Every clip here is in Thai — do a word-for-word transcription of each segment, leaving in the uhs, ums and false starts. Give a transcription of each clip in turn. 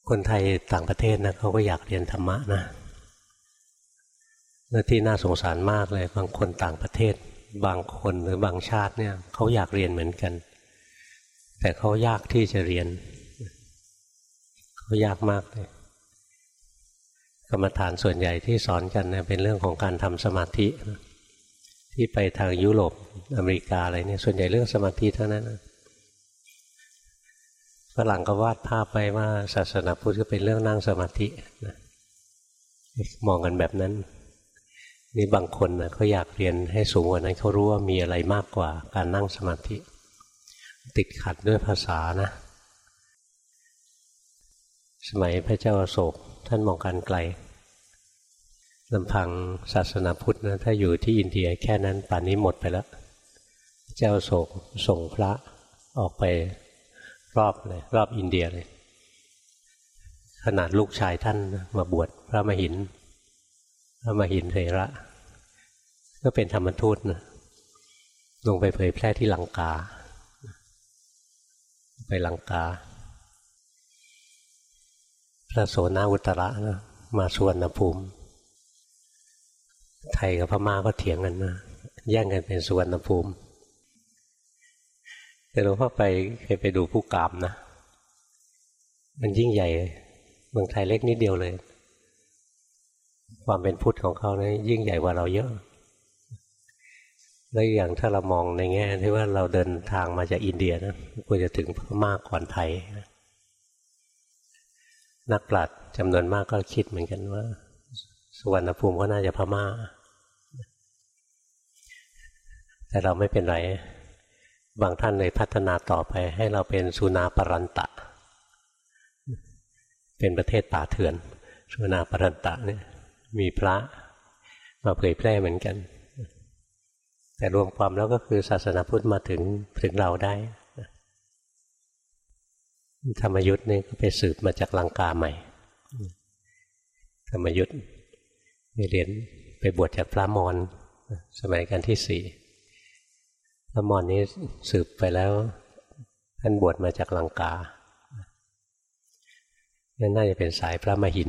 คนไทยต่างประเทศนะเขาก็อยากเรียนธรรมะนะและที่น่าสงสารมากเลยบางคนต่างประเทศบางคนหรือบางชาติเนี่ยเขาอยากเรียนเหมือนกันแต่เขายากที่จะเรียนเขายากมากเลยกรรมฐานส่วนใหญ่ที่สอนกันเนี่ยเป็นเรื่องของการทำสมาธิที่ไปทางยุโรปอเมริกาอะไรเนี่ยส่วนใหญ่เรื่องสมาธิเท่านั้นฝรั่งก็วาดภาพไปว่าศาสนาพุทธก็เป็นเรื่องนั่งสมาธินะมองกันแบบนั้นนี่บางคนนะเขาอยากเรียนให้สูงกว่านั้นเขารู้ว่ามีอะไรมากกว่าการนั่งสมาธิติดขัดด้วยภาษานะสมัยพระเจ้าอโศกท่านมองการไกลลำพังศาสนาพุทธนะถ้าอยู่ที่อินเดียแค่นั้นป่านนี้หมดไปแล้วพระเจ้าอโศกส่งพระออกไปรอบเลยรอบอินเดียเลยขนาดลูกชายท่านมาบวชพระมหินพระมหินเถระก็เป็นธรรมทูตนะลงไปเผยแพร่ที่ลังกาไปลังกาพระโสนาอุตระนะมาสุวรรณภูมิไทยกับพม่าก็เถียงกันนะแย่งกันเป็นสุวรรณภูมิแต่หลวงพ่อไปเคยไปดูผู้กามนะมันยิ่งใหญ่เมืองไทยเล็กนิดเดียวเลยความเป็นพุทธของเขาเนี่ยยิ่งใหญ่กว่าเราเยอะแล้วอย่างถ้าเรามองในแง่ที่ว่าเราเดินทางมาจากอินเดียนะควรจะถึงพม่าก่อนไทยนักปราชญ์จำนวนมากก็คิดเหมือนกันว่าสุวรรณภูมิก็น่าจะพม่าแต่เราไม่เป็นไรบางท่านเลยพัฒนาต่อไปให้เราเป็นสุนาปรันตะเป็นประเทศป่าเถื่อนสุนาปรันตะเนี่ยมีพระมาเผยแพร่เหมือนกันแต่รวมความแล้วก็คือศาสนาพุทธมาถึงถึงเราได้ธรรมยุทธ์นี่ก็ไปสืบมาจากลังกาใหม่ธรรมยุทธ์ไปเรียนไปบวชจากพระมอญสมัยกันที่สี่พระมอญนี้สืบไปแล้วท่านบวชมาจากลังกานั่นน่าจะเป็นสายพระมหิน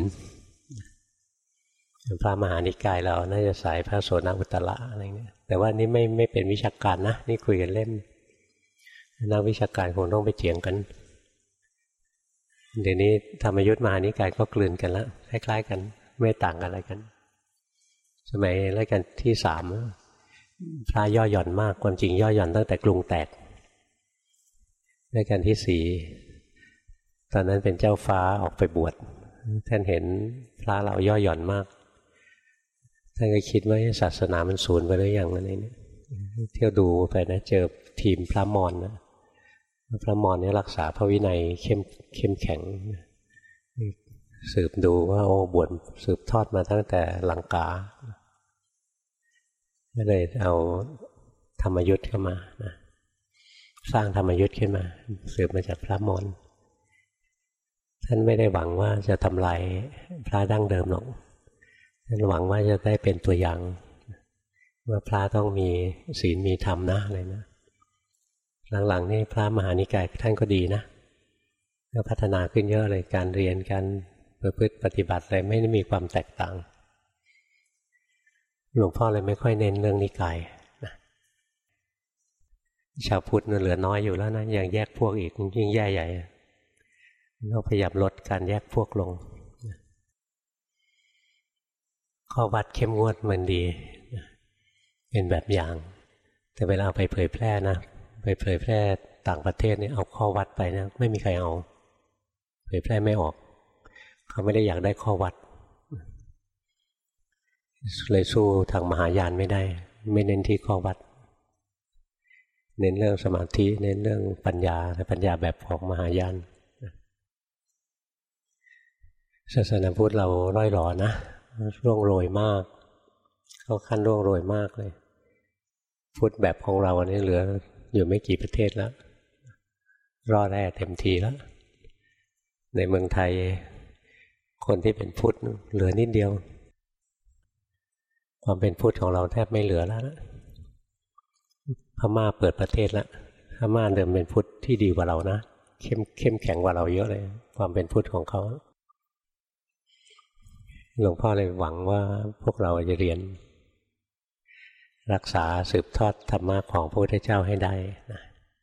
พระมหานิกายเราน่าจะสายพระโสนอุตระอะไรเงี้ยแต่ว่านี่ไม่ไม่เป็นวิชาการนะนี่คุยกันเล่นนักวิชาการคงต้องไปเถียงกันเดี๋ยวนี้ธรรมยุทธ์มหานิกายก็กลืนกันแล้วคล้ายๆกันไม่ต่างกันอะไรกันสมัยรัชกาลที่สามพระย่อหย่อนมากความจริงย่อหย่อนตั้งแต่กรุงแตกรัชกาลที่สี่ตอนนั้นเป็นเจ้าฟ้าออกไปบวชท่านเห็นพระเราย่อหย่อนมากท่านก็คิดว่าศาสนามันสูญไปหรือยังอะไรเนี่ยเที่ยวดูไปนะเจอทีมพระมอญนะพระมอญเนี่ยรักษาพระวินัยเข้มเข้มแข็งสืบดูว่าโอ้บวชสืบทอดมาตั้งแต่ลังกาก็เลยเอาธรรมยุทธ์เข้ามานะสร้างธรรมยุทธ์ขึ้นมาสืบมาจากพระมอญท่านไม่ได้หวังว่าจะทำลายพระดั้งเดิมหรอกท่านหวังว่าจะได้เป็นตัวอย่างว่าพระต้องมีศีลมีธรรมนะอะไรนะหลังๆนี่พระมหานิกายท่านก็ดีนะก็พัฒนาขึ้นเยอะเลยการเรียนการประพฤติปฏิบัติอะไรไม่ได้มีความแตกต่างหลวงพ่อเลยไม่ค่อยเน้นเรื่องนิกายนะชาวพุทธเหลือน้อยอยู่แล้วนะยังแยกพวกอีกยิ่งแย่ใหญ่ต้องพยายามลดการแยกพวกลงข้อวัดเข้มงวดมันดีเป็นแบบอย่างแต่เวลาไปเผยแพร่นะไปเผยแพร่ต่างประเทศเนี่ยเอาข้อวัดไปนะไม่มีใครเอาเผยแพร่ไม่ออกเขาไม่ได้อยากได้ข้อวัดเลยสู้ทางมหายานไม่ได้ไม่เน้นที่ข้อวัดเน้นเรื่องสมาธิเน้นเรื่องปัญญาแต่ปัญญาแบบของมหายานศาสนาพุทธเราร่อยหรอนะร่วงโรยมากเข้าขั้นร่วงโรยมากเลยพุทธแบบของเราอันนี้เหลืออยู่ไม่กี่ประเทศแล้วรอดแร่เต็มทีแล้วในเมืองไทยคนที่เป็นพุทธเหลือนิดเดียวความเป็นพุทธของเราแทบไม่เหลือแล้วนะพม่าเปิดประเทศแล้วพม่าเดิมเป็นพุทธที่ดีกว่าเรานะเข้มเข้มแข็งกว่าเราเยอะเลยความเป็นพุทธของเขาหลวงพ่อเลยหวังว่าพวกเราจะเรียนรักษาสืบทอดธรรมะของพระพุทธเจ้าให้ได้นะ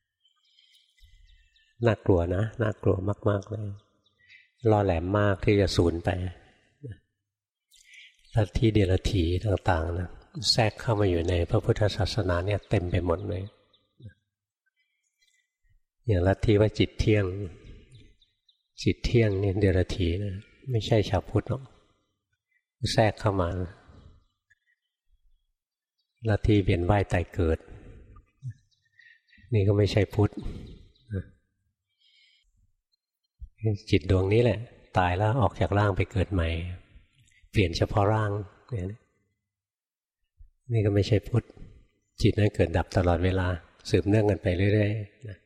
น่ากลัวนะน่ากลัวมากๆเลยล่อแหลมมากที่จะสูญไปลัทธิเดรัจฉีต่างๆนะแทรกเข้ามาอยู่ในพระพุทธศาสนาเนี่ยเต็มไปหมดเลยอย่างลัทธิว่าจิตเที่ยงจิตเที่ยงนี่เดรัจฉีนะไม่ใช่ชาวพุทธหรอกแทรกเข้ามาลัทธิเวียนว่ายตายเกิดนี่ก็ไม่ใช่พุทธจิตดวงนี้แหละตายแล้วออกจากร่างไปเกิดใหม่เปลี่ยนเฉพาะร่างนี่ก็ไม่ใช่พุทธจิตนั้นเกิดดับตลอดเวลาสืบเนื่องกันไปเรื่อยๆนะ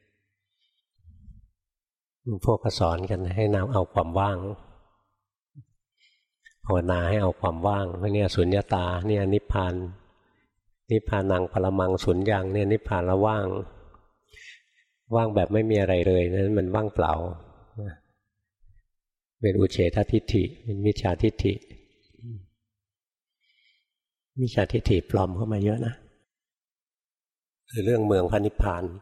พวกก็สอนกันให้นำเอาความว่างภาวนาให้เอาความว่างว่าเนี่ยสุญญตาเนี่ยนิพพานนิพพานังปรมังสุญญังเนี่ยนิพพานแล้วว่างว่างแบบไม่มีอะไรเลยนั้นมันว่างเปล่าเป็นอุเฉททิฏฐิเป็นมิจฉาทิฏฐิมิจฉาทิฏฐิปลอมเข้ามาเยอะนะคือเรื่องเมืองพระนิพพาน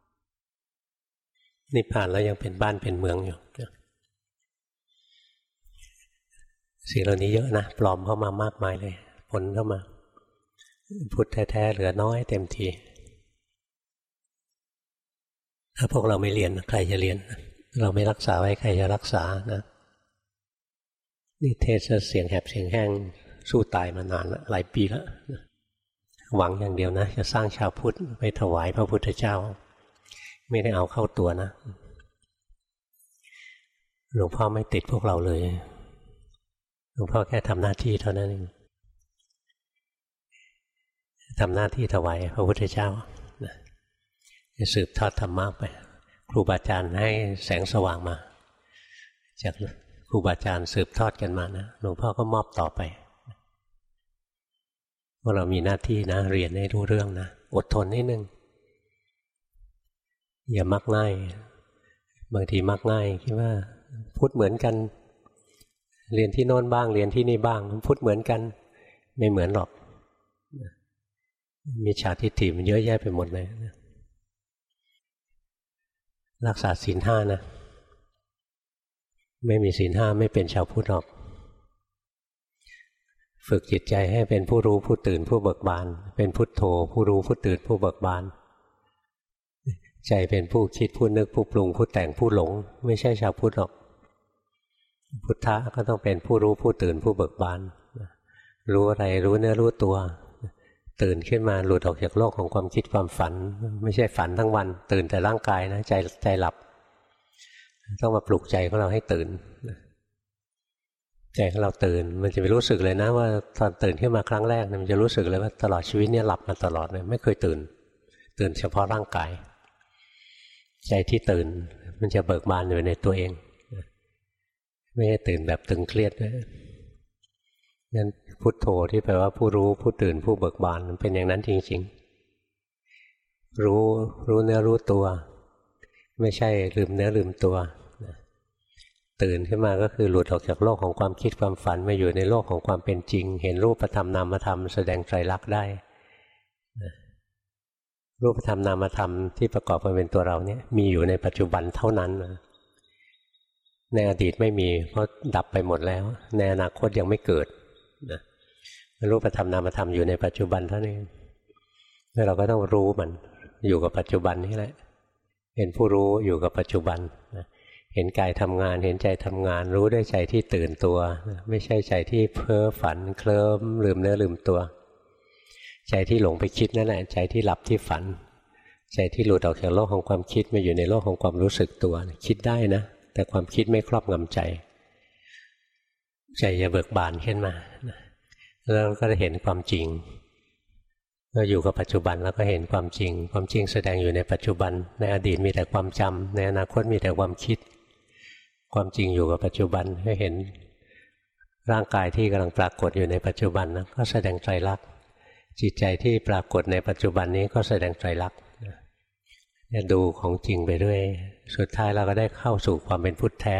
นิพพานแล้วยังเป็นบ้านเป็นเมืองอยู่สิ่งเหล่านี้เยอะนะปลอมเข้ามามากมายเลยผลเข้ามาพุทธแท้ๆเหลือน้อยเต็มทีถ้าพวกเราไม่เรียนใครจะเรียนเราไม่รักษาไว้ใครจะรักษานะนี่เทศเสียงแหบเสียงแห้งสู้ตายมานานแล้วหลายปีแล้วหวังอย่างเดียวนะจะสร้างชาวพุทธไปถวายพระพุทธเจ้าไม่ได้เอาเข้าตัวนะหลวงพ่อไม่ติดพวกเราเลยหลวงพ่อแค่ทำหน้าที่เท่านั้นเองทำหน้าที่ถวายพระพุทธเจ้าสืบทอดธรรมะไปครูบาอาจารย์ให้แสงสว่างมาจากครูบาอาจารย์สืบทอดกันมานะหลวงพ่อก็มอบต่อไปพวกเรามีหน้าที่นะเรียนให้รู้เรื่องนะอดทนนิดนึงอย่ามักง่ายบางทีมักง่ายคิดว่าพูดเหมือนกันเรียนที่โน้นบ้างเรียนที่นี่บ้างพูดเหมือนกันไม่เหมือนหรอกมีฉาทิฏฐิมันเยอะแยะไปหมดเลยรักษาศีลห้านะไม่มีศีลห้าไม่เป็นชาวพุทธหรอกฝึกจิตใจให้เป็นผู้รู้ผู้ตื่นผู้เบิกบานเป็นพุทโธผู้รู้ผู้ตื่นผู้เบิกบานใจเป็นผู้คิดผู้นึกผู้ปรุงผู้แต่งผู้หลงไม่ใช่ชาวพุทธหรอกพุทธะก็ต้องเป็นผู้รู้ผู้ตื่นผู้เบิกบานรู้อะไรรู้เนื้อรู้ตัวตื่นขึ้นมาหลุดออกจากโลกของความคิดความฝันไม่ใช่ฝันทั้งวันตื่นแต่ร่างกายนะใจใจหลับต้องมาปลุกใจของเราให้ตื่นใจของเราตื่นมันจะไปรู้สึกเลยนะว่าตอนตื่นขึ้นมาครั้งแรกมันจะรู้สึกเลยว่าตลอดชีวิตเนี่ยหลับมาตลอดเลยไม่เคยตื่นตื่นเฉพาะร่างกายใจที่ตื่นมันจะเบิกบานอยู่ในตัวเองไม่ใช่ตื่นแบบตึงเครียดด้วยงั้นพุทโธที่แปลว่าผู้รู้ผู้ตื่นผู้เบิกบานมันเป็นอย่างนั้นจริงๆรู้รู้เนื้อรู้ตัวไม่ใช่ลืมเนื้อลืมตัวตื่นขึ้นมาก็คือหลุดออกจากโลกของความคิดความฝันมาอยู่ในโลกของความเป็นจริงเห็นรูปธรรมนามธรรมแสดงไตรลักษณ์ได้รูปธรรมนามธรรมที่ประกอบกันเป็นตัวเราเนี่ยมีอยู่ในปัจจุบันเท่านั้นในอดีตไม่มีเพราะดับไปหมดแล้วในอนาคตยังไม่เกิดนะรูปธรรมนามธรรมอยู่ในปัจจุบันเท่านี้แล้วเราก็ต้องรู้มันอยู่กับปัจจุบันนี่แหละเป็นผู้รู้อยู่กับปัจจุบันนะเห็นกายทำงานเห็นใจทำงานรู้ด้วยใจที่ตื่นตัวนะไม่ใช่ใจที่เพ้อฝันเคลิ้มลืมเนื้อลืมตัวใจที่หลงไปคิดนั่นแหละใจที่หลับที่ฝันใจที่หลุดออกจากโลกของความคิดมาอยู่ในโลกของความรู้สึกตัวคิดได้นะแต่ความคิดไม่ครอบงำใจใจจะเบิกบานขึ้นมาแล้วก็จะเห็นความจริงเราอยู่กับปัจจุบันแล้วก็เห็นความจริงความจริงแสดงอยู่ในปัจจุบันในอดีตมีแต่ความจำในอนาคตมีแต่ความคิดความจริงอยู่กับปัจจุบันให้เห็นร่างกายที่กำลังปรากฏอยู่ในปัจจุบันนะก็แสดงไตรลักษณ์จิตใจที่ปรากฏในปัจจุบันนี้ก็แสดงไตรลักษณ์จะดูของจริงไปเรื่อยสุดท้ายเราก็ได้เข้าสู่ความเป็นพุทธแท้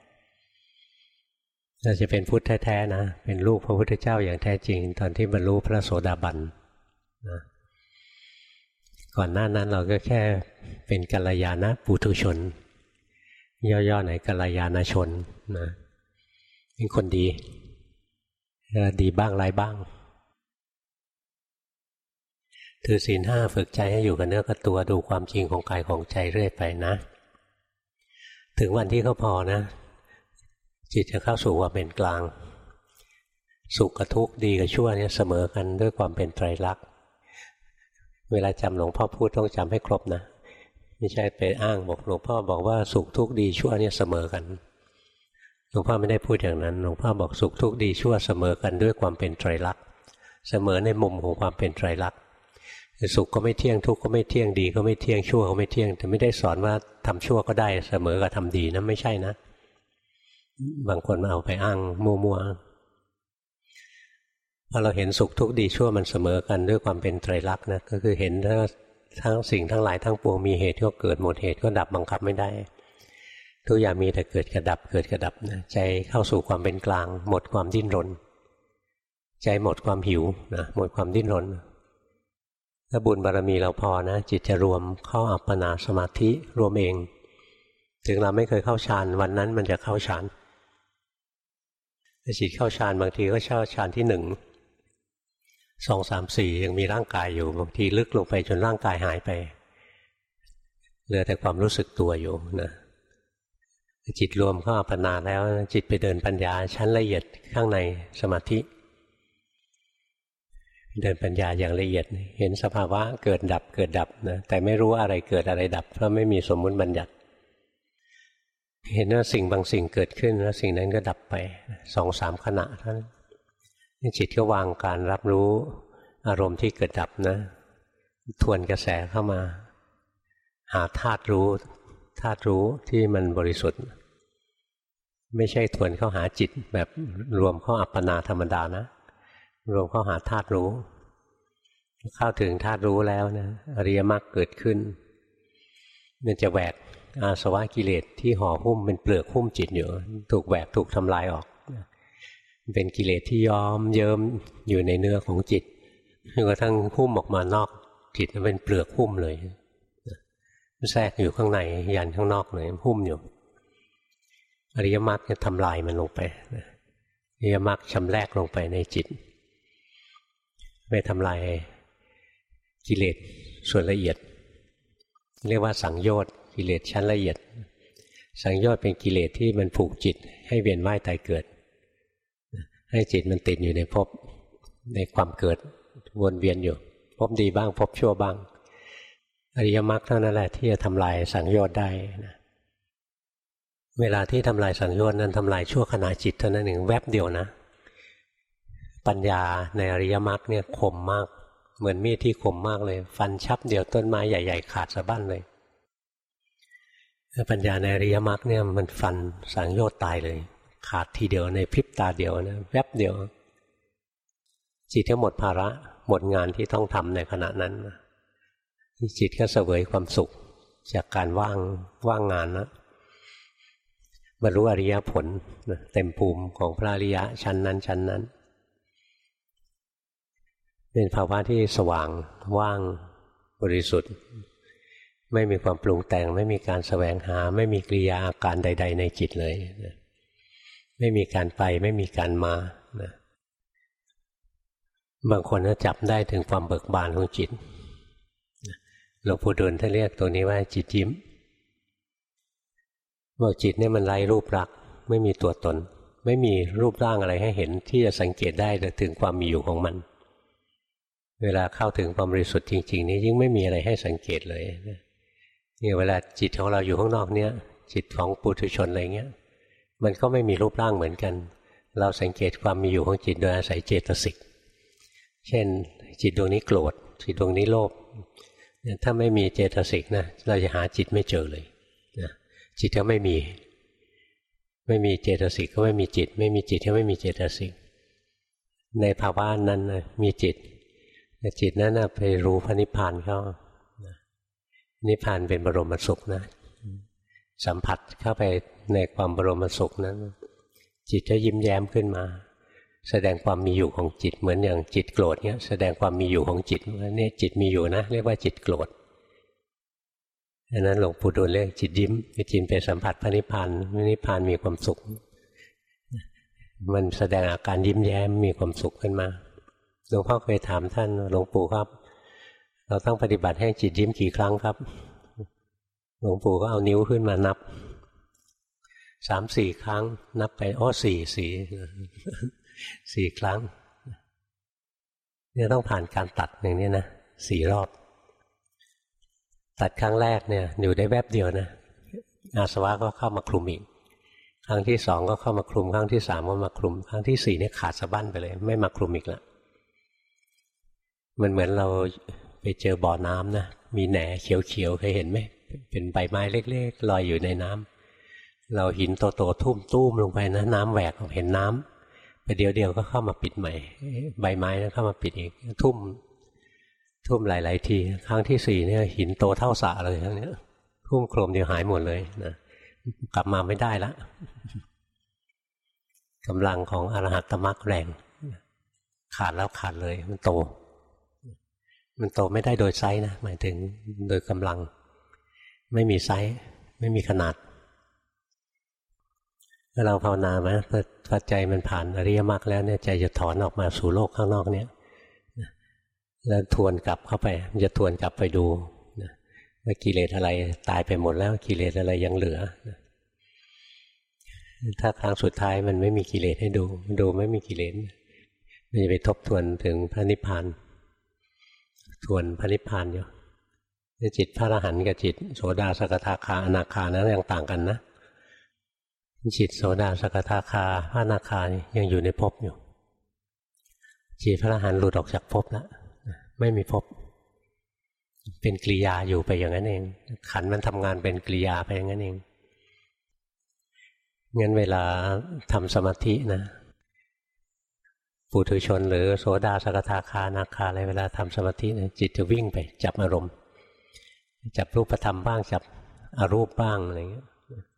เราจะเป็นพุทธแท้ๆนะเป็นลูกพระพุทธเจ้าอย่างแท้จริงตอนที่บรรลุพระโสดาบันนะก่อนหน้านั้นเราก็แค่เป็นกัลยาณปุถุชนย่อๆหน่อยกัลยาณชนนะเป็นคนดีดีบ้างร้ายบ้างถือศีลห้าฝึกใจให้อยู่กับเนื้อกับตัวดูความจริงของกายของใจเรื่อยไปนะถึงวันที่เขาพอนะจิตจะเข้าสู่ความเป็นกลางสุขกับทุกข์ดีกับชั่วเนี่ยเสมอกันด้วยความเป็นไตรลักษณ์เวลาจำหลวงพ่อพูดต้องจำให้ครบนะไม่ใช่ไปอ้างบอกหลวงพ่อบอกว่าสุขทุกข์ดีชั่วเนี่ยเสมอกันหลวงพ่อไม่ได้พูดอย่างนั้นหลวงพ่อบอกสุขทุกข์ดีชั่วเสมอกันด้วยความเป็นไตรลักษณ์เสมอในมุมของความเป็นไตรลักษณ์สุขก็ไม่เที่ยงทุกข์ก็ไม่เที่ยงดีก็ไม่เที่ยงชั่วก็ไม่เที่ยงแต่ไม่ได้สอนว่าทำชั่วก็ได้เสมอกับทำดีนะไม่ใช่นะบางคนมาเอาไปอ้างมั่วๆพอเราเห็นสุขทุกข์ดีชั่วมันเสมอกันด้วยความเป็นไตรลักษณ์นะก็คือเห็นทั้งสิ่งทั้งหลายทั้งปวงมีเหตุก็เกิดหมดเหตุก็ดับบังคับไม่ได้ทุกอย่างมีแต่เกิดกระดับเกิดกระดับนะใจเข้าสู่ความเป็นกลางหมดความดิ้นรนใจหมดความหิวนะหมดความดิ้นรนถ้าบุญบารมีเราพอนะจิตจะรวมเข้าอัปปนาสมาธิรวมเองถึงเราไม่เคยเข้าฌานวันนั้นมันจะเข้าฌานถ้าจิตเข้าฌานบางทีก็เข้าฌานที่หนึ่งสองสามสี่ยังมีร่างกายอยู่บางทีลึกลงไปจนร่างกายหายไปเหลือแต่ความรู้สึกตัวอยู่นะจิตรวมเข้าอัปปนาแล้วจิตไปเดินปัญญาชั้นละเอียดข้างในสมาธิเดินปัญญาอย่างละเอียดเห็นสภาวะเกิดดับเกิดดับนะแต่ไม่รู้อะไรเกิดอะไรดับเพราะไม่มีสมมุติบัญญัติเห็นว่าสิ่งบางสิ่งเกิดขึ้นแล้วสิ่งนั้นก็ดับไปสองสามขณะเท่านั้นจิตก็วางการรับรู้อารมณ์ที่เกิดดับนะทวนกระแสเข้ามาหาธาตุรู้ธาตุรู้ที่มันบริสุทธิ์ไม่ใช่ทวนเข้าหาจิตแบบรวมเข้าอัปปนาธรรมดานะรวมเข้าหาธาตุรู้เข้าถึงธาตุรู้แล้วนะอริยมรรคเกิดขึ้นมันจะแหวกอาสวะกิเลสที่ห่อหุ้มเป็นเปลือกหุ้มจิตอยู่ถูกแหวกถูกทำลายออกเป็นกิเลสที่ย้อมเยิ้มอยู่ในเนื้อของจิตจนกระทั่งหุ้มออกมานอกจิตเป็นเปลือกหุ้มเลยแทรกอยู่ข้างในยันข้างนอกเลยหุ้มอยู่อริยมรรคจะทำลายมันลงไปอริยมรรคชำแรกลงไปในจิตไปทำลายกิเลสส่วนละเอียดเรียกว่าสังโยชน์กิเลสชั้นละเอียดสังโยชน์เป็นกิเลสที่มันผูกจิตให้เวียนว่ายตายเกิดให้จิตมันติดอยู่ในภพในความเกิดวนเวียนอยู่ภพดีบ้างภพชั่วบ้างอริยมรรคเท่านั้นแหละที่จะทำลายสังโยชน์ได้นะเวลาที่ทำลายสังโยชน์นั้นทำลายชั่วขณะจิตเท่านั้นเองแวบเดียวนะปัญญาในอริยมรรคเนี่ยคมมากเหมือนมีดที่คมมากเลยฟันชับเดียวต้นไม้ใหญ่ๆขาดสะบั้นเลยปัญญาในอริยมรรคเนี่ยมันฟันสังโยชน์ตายเลยขาดทีเดียวในพริบตาเดียวนะแวบเดียวจิตก็หมดภาระหมดงานที่ต้องทำในขณะนั้นจิตก็เสวยความสุขจากการว่างว่างงานนะบรรลุอริยผลเต็มภูมิของพระอริยะชั้นนั้นชั้นนั้นเป็นภาวะที่สว่างว่างบริสุทธิ์ไม่มีความปรุงแต่งไม่มีการแสวงหาไม่มีกิริยาอาการใดๆในจิตเลยนะไม่มีการไปไม่มีการมานะบางคนก็จับได้ถึงความเบิกบานของจิตหลวงปู่ดูลท่านเรียกตัวนี้ว่าจิตยิ้มบอกจิตเนี่ยมันไร้รูปลักษณ์ไม่มีตัวตนไม่มีรูปร่างอะไรให้เห็นที่จะสังเกตได้ถึงความมีอยู่ของมันเวลาเข้าถึงความบริสุทธิ์จริงๆนี่ยิ่งไม่มีอะไรให้สังเกตเลยเนี่ยเวลาจิตของเราอยู่ข้างนอกเนี่ยจิตของปุถุชนอะไรเงี้ยมันก็ไม่มีรูปร่างเหมือนกันเราสังเกตความมีอยู่ของจิตโดยอาศัยเจตสิกเช่นจิตดวงนี้โกรธจิตดวงนี้โลภถ้าไม่มีเจตสิกนะเราจะหาจิตไม่เจอเลยนะจิตก็ไม่มีไม่มีเจตสิกก็ไม่มีจิตไม่มีจิตก็ไม่มีเจตสิกในภาวะนั้นนะมีจิตแต่จิตนั้นนะไปรู้พระนิพพานเขานิพพานเป็นบรมสุขนะสัมผัสเข้าไปในความบรมสุขนั้นจิตจะยิ้มแย้มขึ้นมาแสดงความมีอยู่ของจิตเหมือนอย่างจิตโกรธเนี้ยแสดงความมีอยู่ของจิตว่าเนี่ยจิตมีอยู่นะเรียกว่าจิตโกรธดังนั้นหลวงปู่ดูลเรียกจิตยิ้มจิตไปสัมผัสพระนิพพานนิพพานมีความสุขมันแสดงอาการยิ้มแย้มมีความสุขขึ้นมาหลวงพ่อเคยถามท่านหลวงปู่ครับเราต้องปฏิบัติให้จิตยิ้มกี่ครั้งครับหลวงปู่ก็เอานิ้วขึ้นมานับสามสี่ครั้งนับไปอ้อสี่สี่สี่ครั้งเนี่ยต้องผ่านการตัดอย่างนี้นะสี่รอบตัดครั้งแรกเนี่ยอยู่ได้แวบเดียวนะอาสวะก็เข้ามาคลุมอีกครั้งที่สองก็เข้ามาคลุมครั้งที่สามก็มาคลุมครั้งที่สี่เนี่ยขาดสะบั้นไปเลยไม่มาคลุมอีกแล้วมันเหมือนเราไปเจอบ่อน้ำนะมีแหน่เขียวๆเคยเห็นไหมเป็นใบไม้เล็กๆลอยอยู่ในน้ำเราหินโตๆทุ่มตุ้มลงไปนะน้ำแหวกเห็นน้ำไปเดียวเดียวก็เข้ามาปิดใหม่ใบไม้นั้นเข้ามาปิดอีกทุ่มทุ่มหลายๆทีครั้งที่สี่เนี่ยหินโตเท่าสระเลยทั้งนี้ทุ่มโครมเดียวหายหมดเลยนะกลับมาไม่ได้ละกำลังของอรหัตตมรรคแรงขาดแล้วขาดเลยมันโตมันโตไม่ได้โดยไซส์นะหมายถึงโดยกำลังไม่มีไซส์ไม่มีขนาดถ้าเราภาวนาไหมพอใจมันผ่านอริยมรรคแล้วเนี่ยใจจะถอนออกมาสู่โลกข้างนอกเนี่ยแล้วทวนกลับเข้าไปมันจะทวนกลับไปดูว่ากิเลสอะไรตายไปหมดแล้วกิเลสอะไรยังเหลือถ้าครั้งสุดท้ายมันไม่มีกิเลสให้ดูดูไม่มีกิเลสมันจะไปทบทวนถึงพระนิพพานทวนพระนิพพานอยู่จิตพระอรหันต์กับจิตโสดาสกทาคาอนาคานั้นยังต่างกันนะจิตโสดาสกทาคาพระอนาคายังอยู่ในภพอยู่จิตพระอรหันต์หลุดออกจากภพแล้วไม่มีภพเป็นกิริยาอยู่ไปอย่างนั้นเองขันธ์มันทำงานเป็นกิริยาไปอย่างนั้นเองงั้นเวลาทำสมาธินะปุถุชนหรือโสดาสกทาคาอนาคาอะไรเวลาทำสมาธินะจิตจะวิ่งไปจับอารมณ์จับรูปธรรมบ้างจับอรูปบ้างอะไรอย่างเงี้ย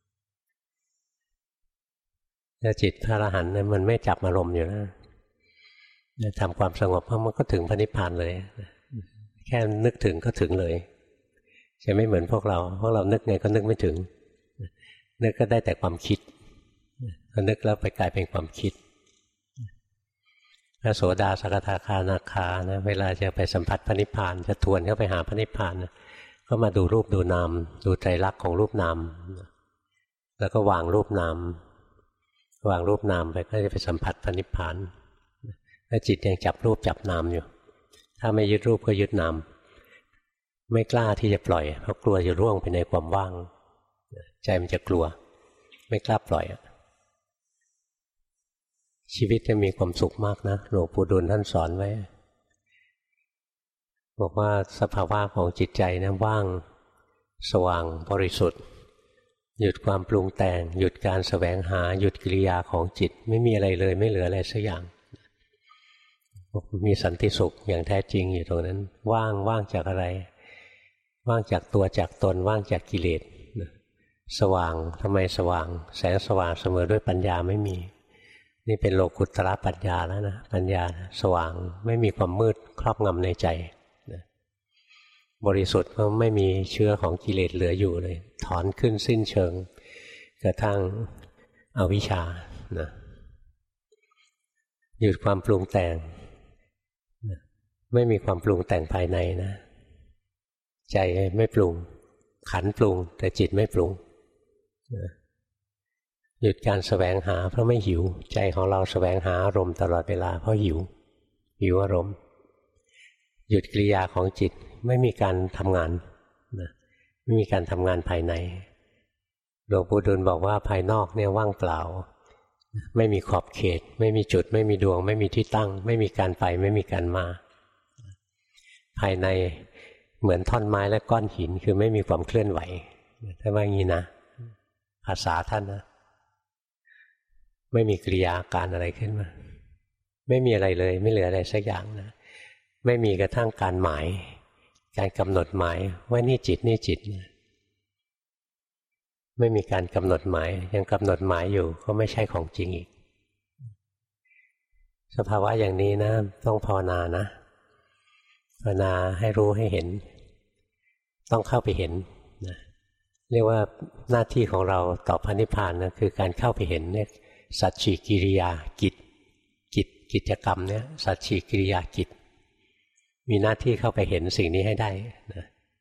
แล้วจิตพระอรหันต์นั้นมันไม่จับอารมณ์อยู่นะทำความสงบเพราะมันก็ถึงพระนิพพานเลยแค่นึกถึงก็ถึงเลยจะไม่เหมือนพวกเราพวกเรานึกไงก็นึกไม่ถึงนึกก็ได้แต่ความคิดพอนึกแล้วไปกลายเป็นความคิดพระโสดาสกทาคาอนาคานะเวลาจะไปสัมผัสพระนิพพานจะทวนเข้าไปหาพระนิพพานนะก็มาดูรูปดูนามดูไตรลักษณ์ของรูปนามแล้วก็วางรูปนามวางรูปนามไปก็จะไปสัมผัสพระนิพพานถ้าจิตยังจับรูปจับนามอยู่ถ้าไม่ยึดรูปก็ยึดนามไม่กล้าที่จะปล่อยเพราะกลัวจะร่วงไปในความว่างใจมันจะกลัวไม่กล้าปล่อยชีวิตจะมีความสุขมากนะหลวงปู่ดูลท่านสอนไว้บอกว่าสภาวะของจิตใจนะว่างสว่างบริสุทธิ์หยุดความปรุงแต่งหยุดการแสวงหาหยุดกิริยาของจิตไม่มีอะไรเลยไม่เหลืออะไรสักอย่างมีสันติสุขอย่างแท้จริงอยู่ตรงนั้นว่างว่างจากอะไรว่างจากตัวจากตนว่างจากกิเลสสว่างทำไมสว่างแสงสว่างเสมอด้วยปัญญาไม่มีนี่เป็นโลกุตระปัญญาแล้วนะปัญญาสว่างไม่มีความมืดครอบงำในใจบริสุทธิ์เพราะไม่มีเชื้อของกิเลสเหลืออยู่เลยถอนขึ้นสิ้นเชิงกระทั่งอวิชชานะหยุดความปรุงแต่งไม่มีความปรุงแต่งภายในนะใจไม่ปรุงขันปรุงแต่จิตไม่ปรุงหยุดการแสวงหาเพราะไม่หิวใจของเราแสวงหาอารมณ์ตลอดเวลาเพราะหิวหิวอารมณ์หยุดกิริยาของจิตไม่มีการทำงานนะไม่มีการทำงานภายในหลวงปู่ดูลบอกว่าภายนอกเนี่ยว่างเปล่าไม่มีขอบเขตไม่มีจุดไม่มีดวงไม่มีที่ตั้งไม่มีการไปไม่มีการมาภายในเหมือนท่อนไม้และก้อนหินคือไม่มีความเคลื่อนไหวถ้าว่างี้นะภาษาท่านนะไม่มีกิริยาการอะไรขึ้นมาไม่มีอะไรเลยไม่เหลืออะไรสักอย่างนะไม่มีกระทั่งการหมายการกำหนดหมายว่านี่จิตนี่จิตไม่มีการกำหนดหมายยังกำหนดหมายอยู่ก็ไม่ใช่ของจริงอีกสภาวะอย่างนี้นะต้องภาวนานะภาวนาให้รู้ให้เห็นต้องเข้าไปเห็นนะเรียกว่าหน้าที่ของเราต่อพระนิพพานนะคือการเข้าไปเห็นเนี่ยสัจฉิกิริยากิจกิจกิจกรรมเนี่ยสัจฉิกิริยากิจมีหน้าที่เข้าไปเห็นสิ่งนี้ให้ได้นะ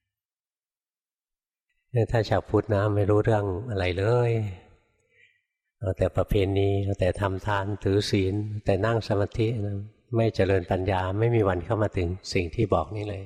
ถ้าชาวพุทธนะไม่รู้เรื่องอะไรเลยเอาแต่ประเพณีเอาแต่ทำทานถือศีลแต่นั่งสมาธินะไม่เจริญปัญญาไม่มีวันเข้ามาถึงสิ่งที่บอกนี่เลย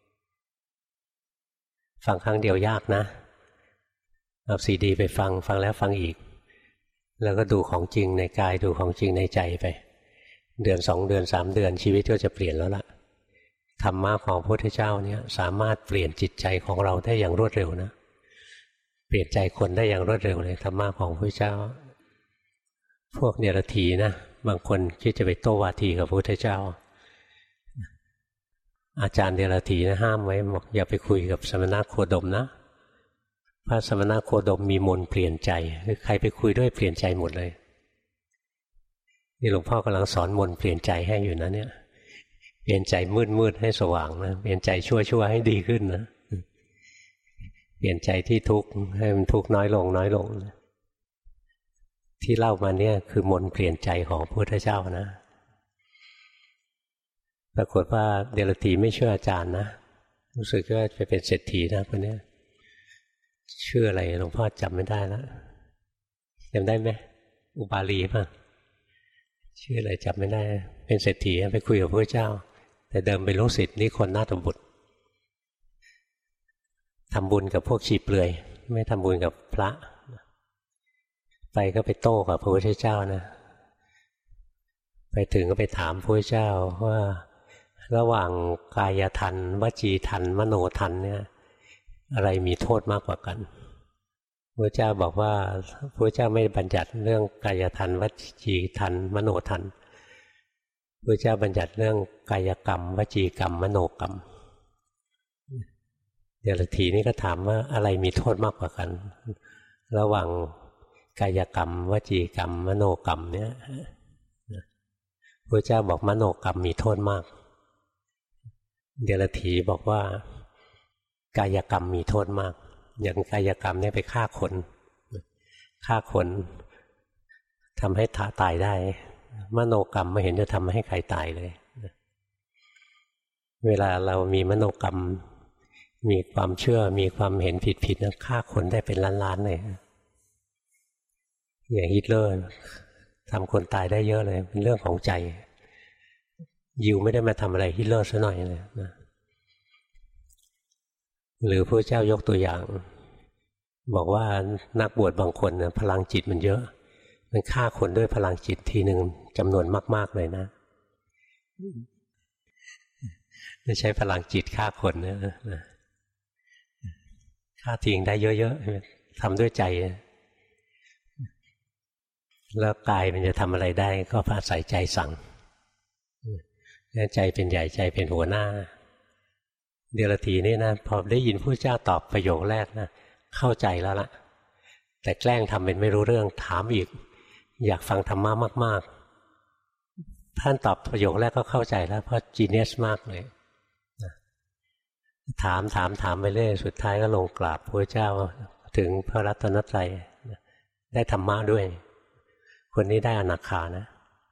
ฟังครั้งเดียวยากนะเอาซีดีไปฟังฟังแล้วฟังอีกแล้วก็ดูของจริงในกายดูของจริงในใจไปเดือนสองเดือนสามเดือนชีวิตก็จะเปลี่ยนแล้วล่ะธรรมะของพระพุทธเจ้าเนี่ยสามารถเปลี่ยนจิตใจของเราได้อย่างรวดเร็วนะเปลี่ยนใจคนได้อย่างรวดเร็วเลยธรรมะของพระพุทธเจ้าพวกเนรถีนะบางคนคิดจะไปโต้วาทีกับพระพุทธเจ้าอาจารย์เดรัจฉีนะห้ามไว้บอกอย่าไปคุยกับสมณะโคดมนะพระสมณะโคดมมีมนต์เปลี่ยนใจคือใครไปคุยด้วยเปลี่ยนใจหมดเลยนี่หลวงพ่อกำลังสอนมนต์เปลี่ยนใจให้อยู่นะเนี่ยเปลี่ยนใจมืดมืดให้สว่างนะเปลี่ยนใจชั่วชั่วให้ดีขึ้นนะเปลี่ยนใจที่ทุกข์ให้มันทุกข์น้อยลงน้อยลงที่เล่ามาเนี่ยคือมนต์เปลี่ยนใจของพระพุทธเจ้านะปรากฏว่าเดรัจฉีไม่เชื่ออาจารย์นะรู้สึกว่าจะเป็นเศรษฐีนะคนนี้ชื่ออะไรหลวงพ่อจำไม่ได้แล้วจำได้ไหมอุบาลีป่ะชื่ออะไรจำไม่ได้เป็นเศรษฐีไปคุยกับพระเจ้าแต่เดิมเป็นลูกศิษย์นิคนนาถบุตรทำบุญกับพวกชีเปลือยไม่ทำบุญกับพระไปก็ไปโต้กับพระพุทธเจ้านะไปถึงก็ไปถามพระเจ้าว่าระหว่างกายทันวจีทันมโนทันเนี่ยอะไรมีโทษมากกว่ากันพระเจ้าบอกว่าพระเจ้าไม่บัญญัติเรื่องกายทันวจีทันมโนทันพระเจ้าบัญญัติเรื่องกายกรรมวจีกรรมมโนกรรมเดรัจฉีนี่ก็ถามว่าอะไรมีโทษมากกว่ากันระหว่างกายกรรมวจีกรรมมโนกรรมเนี่ยพระเจ้าบอกมโนกรรมมีโทษมากเดรัจฉีบอกว่ากายกรรมมีโทษมากอย่างกายกรรมเนี่ยไปฆ่าคนฆ่าคนทำให้ตายได้มโนกรรมไม่เห็นจะทำให้ใครตายเลยเวลาเรามีมโนกรรมมีความเชื่อมีความเห็นผิดๆนะฆ่าคนได้เป็นล้านๆเลยอย่างฮิตเลอร์ทำคนตายได้เยอะเลยเป็นเรื่องของใจยิวไม่ได้มาทำอะไรฮิตเลอร์ซะหน่อยเลยนะหรือพระเจ้ายกตัวอย่างบอกว่านักบวชบางคนนะพลังจิตมันเยอะมันฆ่าคนด้วยพลังจิตทีหนึ่งจำนวนมากๆเลยนะใช้พลังจิตฆ่าคนนะฆ่าทิ้งได้เยอะๆทำด้วยใจแล้วกายมันจะทำอะไรได้ก็อาศัยใจสั่งใจเป็นใหญ่ใจเป็นหัวหน้าเดรัจฉีนี่นะพอได้ยินพระเจ้าตอบประโยคแรกนะเข้าใจแล้วล่ะแต่แกล้งทำเป็นไม่รู้เรื่องถามอีกอยากฟังธรรมะมากๆท่านตอบประโยคแรกก็เข้าใจแล้วเพราะจีเนียสมากเลยถามถามถามไปเรื่อยสุดท้ายก็ลงกราบพระเจ้าถึงพระรัตนตรัยได้ธรรมะด้วยคนนี้ได้อนาคานะ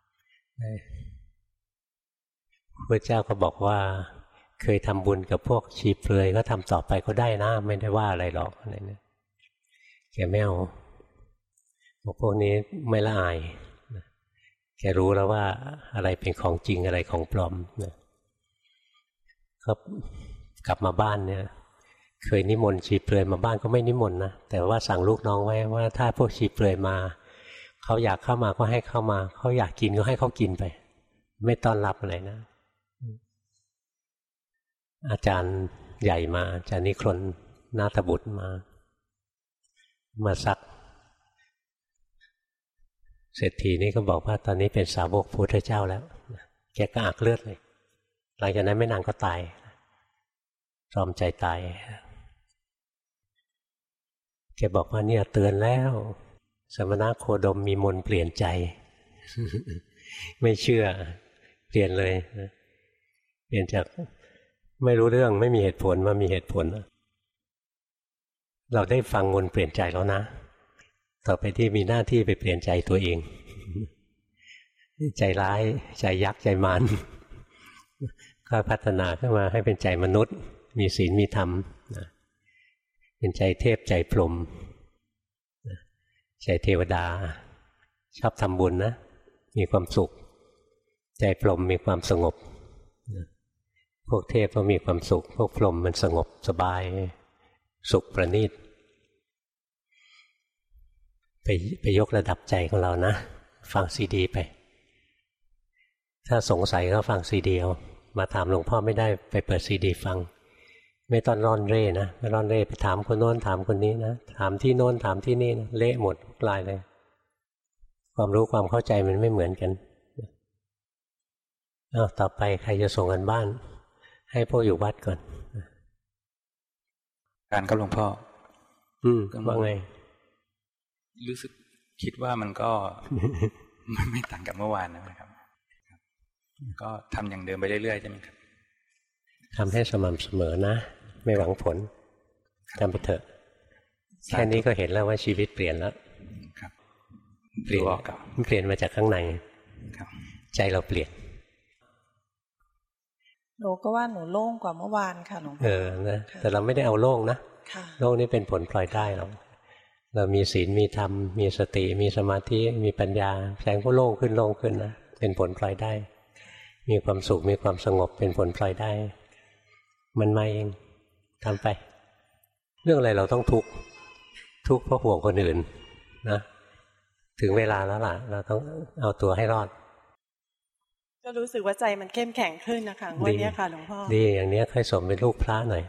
พระเจ้าก็บอกว่าเคยทำบุญกับพวกชีเปลือยก็ทำต่อไปก็ได้นะไม่ได้ว่าอะไรหรอกอะไรเนี่ยแกไม่เอาพวกนี้ไม่ละอายแกรู้แล้วว่าอะไรเป็นของจริงอะไรของปลอมนะก็กลับมาบ้านเนี่ยเคยนิมนต์ชีเปลือยมาบ้านก็ไม่นิมนต์นะแต่ว่าสั่งลูกน้องไว้ว่าถ้าพวกชีเปลือยมาเขาอยากเข้ามาก็ให้เข้ามาเขาอยากกินก็ให้เขากินไปไม่ต้อนรับอะไรนะอาจารย์ใหญ่มาอาจารย์นิครนนาถบุตรมามาซักเศรษฐีนี่ก็บอกว่าตอนนี้เป็นสาวกพุทธเจ้าแล้วแกก็อักเลือดเลยหลังจากนั้นไม่นานก็ตายตรอมใจตายแกบอกว่าเนี่ยเตือนแล้วสมณะโคดมมีมนต์เปลี่ยนใจ ไม่เชื่อเปลี่ยนเลยเปลี่ยนจากไม่รู้เรื่องไม่มีเหตุผลมามีเหตุผลเราได้ฟังมนต์เปลี่ยนใจแล้วนะต่อไปที่มีหน้าที่ไปเปลี่ยนใจตัวเองใจร้ายใจยักษ์ใจมารก็พัฒนาขึ้นมาให้เป็นใจมนุษย์มีศีลมีธรรมเป็นใจเทพใจพรหมใจเทวดาชอบทำบุญนะมีความสุขใจพรหมมีความสงบพวกเทพก็มีความสุขพวกพรหมมันสงบสบายสุขประณีตไปไปยกระดับใจของเรานะฟังซีดีไปถ้าสงสัยก็ฟังซีดีเอามาถามหลวงพ่อไม่ได้ไปเปิดซีดีฟังไม่ต้องร่อนเร่นะไม่ร่อนเร่ไปถามคนโน้นถามคนนี้นะถามที่โน้นถามที่นี่นะเละหมดกลายเลยความรู้ความเข้าใจมันไม่เหมือนกันอ้าวต่อไปใครจะส่งกันบ้านให้พวกอยู่วัดก่อนการกับหลวงพ่ออืมว่าไงรู้สึกคิดว่ามันก็ ไม่ต่างกับเมื่อวานนะครับก็ทำอย่างเดิมไปเรื่อยๆใช่ไหมครับทำให้สม่ำเสมอนะไม่หวังผลทำไปเถอะแค่นี้ก็เห็นแล้วว่าชีวิตเปลี่ยนแล้วเปลี่ยนเปลี่ยนมาจากข้างในใจเราเปลี่ยนหนูก็ว่าหนูโล่งกว่าเมื่อวานค่ะหลวงพ่อเออนะแต่เราไม่ได้เอาโล่งนะโล่งนี่เป็นผลพลอยได้หรอกเรามีศีลมีธรรมมีสติมีสมาธิมีปัญญาแสงก็โล่งขึ้นโล่งขึ้นนะเป็นผลพลอยได้มีความสุขมีความสงบเป็นผลพลอยได้มันมาเองทำไปเรื่องอะไรเราต้องทุกข์ทุกข์เพราะห่วงคนอื่นนะถึงเวลาแล้วล่ะเราต้องเอาตัวให้รอดก็รู้สึกว่าใจมันเข้มแข็งขึ้นนะคะวันนี้ค่ะหลวงพ่อดีอย่างนี้ค่อยสมเป็นลูกพระหน่อย